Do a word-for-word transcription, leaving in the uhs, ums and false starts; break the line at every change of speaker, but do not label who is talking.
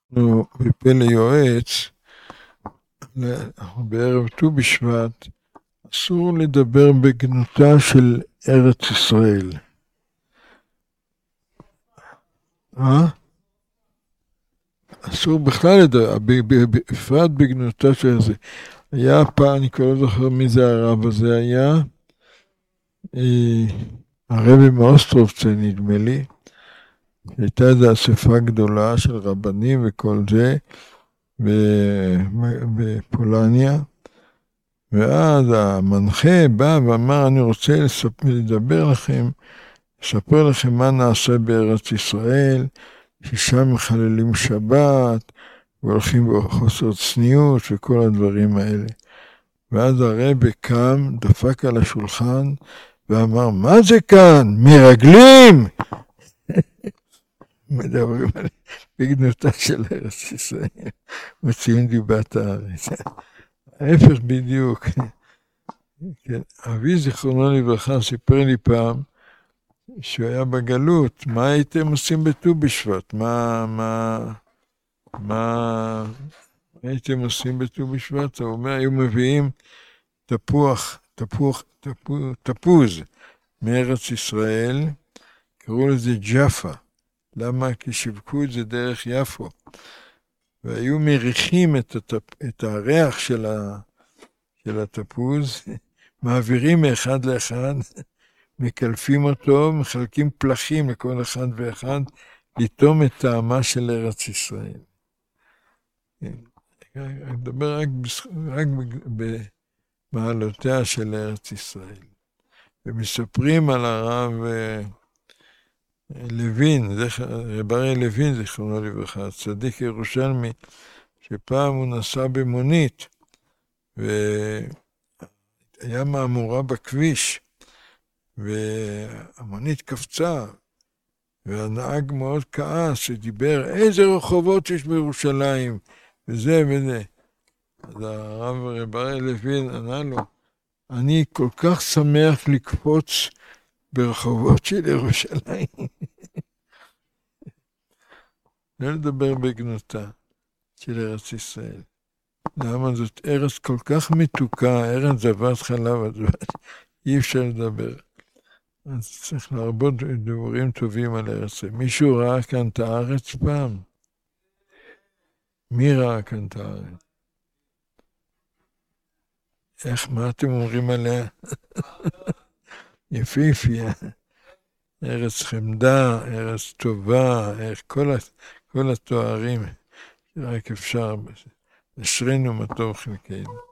אנחנו בפלא יועץ, בערב ט"ו בשבט, אסור לדבר בגנותה של ארץ ישראל. אה? אסור בכלל לדבר, בפרט בגנותה של זה. היה פעם, אני כבר לא זוכר מי זה הרב הזה היה, הרבי מאוסטרובצה נדמה לי, הייתה איזו אספה גדולה של רבנים וכל זה, בפולניה, ואז המנחה בא ואמר, אני רוצה לדבר לכם, לספר לכם מה נעשה בארץ ישראל, ששם מחללים שבת, והולכים בחוסר צניעות וכל הדברים האלה. ואז הרבי קם, דפק על השולחן, ואמר, מה זה כאן? מרגלים! מדברים על בגנותה של ארץ ישראל, מוציאים דיבת הארץ. ההפך בדיוק. כן. אבי זיכרונו לברכה סיפר לי פעם, שהוא היה בגלות, מה הייתם עושים בט"ו בשבט? מה, מה, מה, מה הייתם עושים בט"ו בשבט? הוא אומר, היו מביאים תפוח, תפוח, תפוז, תפוז מארץ ישראל, קראו לזה ג'פה. למה? כי שיווקו את זה דרך יפו. והיו מריחים את, הטפ, את הריח של, ה, של התפוז, מעבירים מאחד לאחד, מקלפים אותו, מחלקים פלחים לכל אחד ואחד, לטום את טעמה של ארץ ישראל. אני מדבר רק, רק במעלותיה של ארץ ישראל. ומספרים על הרב לוין, רב אריה לוין, זיכרונו לברכה, צדיק ירושלמי, שפעם הוא נסע במונית, והיה מהמורה בכביש, והמונית קפצה, והנהג מאוד כעס, שדיבר, איזה רחובות יש בירושלים, וזה וזה. אז הרב רב אריה לוין ענה לו, אני כל כך שמח לקפוץ ברחובות של ירושלים. לא לדבר בגנותה של ארץ ישראל. למה זאת ארץ כל כך מתוקה, ארץ זבת חלב ודבש, אי אפשר לדבר. אז צריך להרבות דברים טובים על ארץ. מישהו ראה כאן את הארץ פעם? מי ראה כאן את הארץ? איך, מה אתם אומרים עליה? יפיפיה, ארץ חמדה, ארץ טובה, כל, כל התוארים, רק אפשר, אשרינו מה טוב חלקנו.